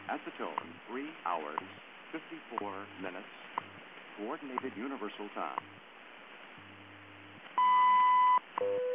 At the tone, 3 hours, 54 minutes, Coordinated Universal Time.